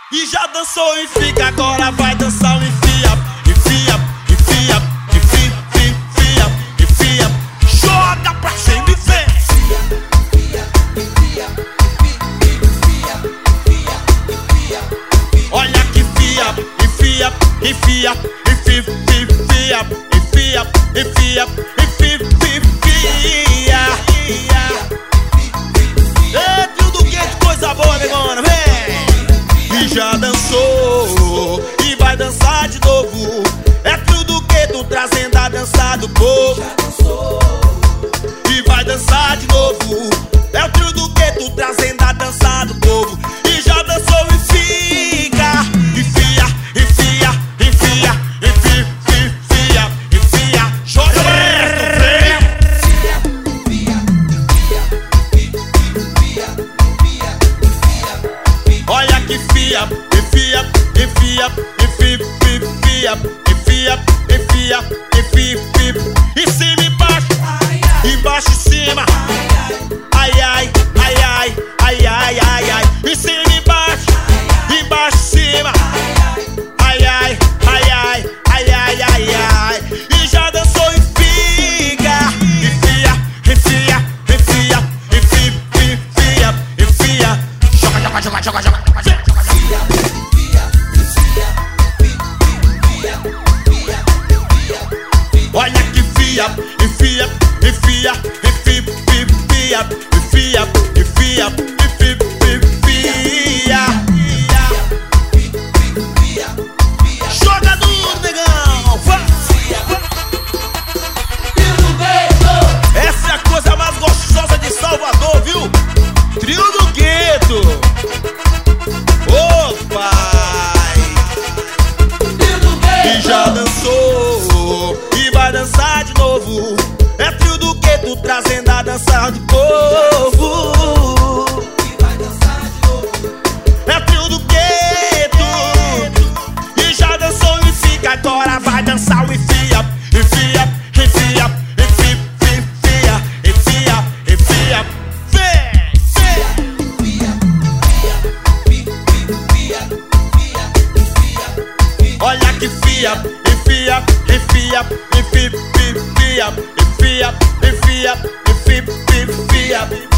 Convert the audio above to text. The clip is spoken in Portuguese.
E já dançou e fica, agora vai dançar o enfia, enfia, enfia, enfia, enfia, enfia. Joga pra cima e vem. Olha que enfia, enfia, enfia, enfia, enfia, enfia, enfia, enfia, enfia. Ei, trio do Gueto, coisa boa, negona, vem! E já dançou e vai dançar de novo. É trio do Gueto trazendo a dança do povo. E vai dançar de novo. É o trio do Gueto trazendo a dança do povo. E já dançou e fica. Enfia, enfia, enfia, enfia, enfia, enfia. Joga o resto, vem! Olha que enfia, enfia, enfia, enfia, enfia, enfia, enfia, enfia, enfia. Em cima e embaixo, embaixo e cima. Ai, ai, ai, ai, ai, ai, ai, ai. Em cima e embaixo, embaixo e cima. Ai, ai, ai, ai, ai, ai, ai, ai. E já dançou e fica. Enfia, enfia, enfia, enfia, enfia, enfia. Joga, joga, joga, joga, joga. Olha que enfia, enfia, enfia, enfia, enfia, enfia, enfia, enfia. Joga duro, negão, vai! Essa é a coisa mais gostosa de Salvador, viu? Trio do Gueto. Ô pai! E já dançou e vai dançar de novo. É trio do Gueto trazendo a dança do povo. E vai dançar de novo. É trio do Gueto. E já dançou e fica, agora vai dançar o enfia, enfia, enfia, enfia, enfia, enfia, enfia. Olha que enfia, enfia, enfia, enfia, enfia, enfia, enfia, enfia, enfia.